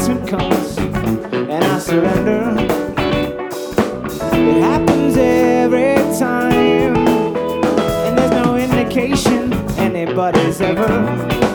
punishment comes and I surrender. It happens every time, and there's no indication anybody's ever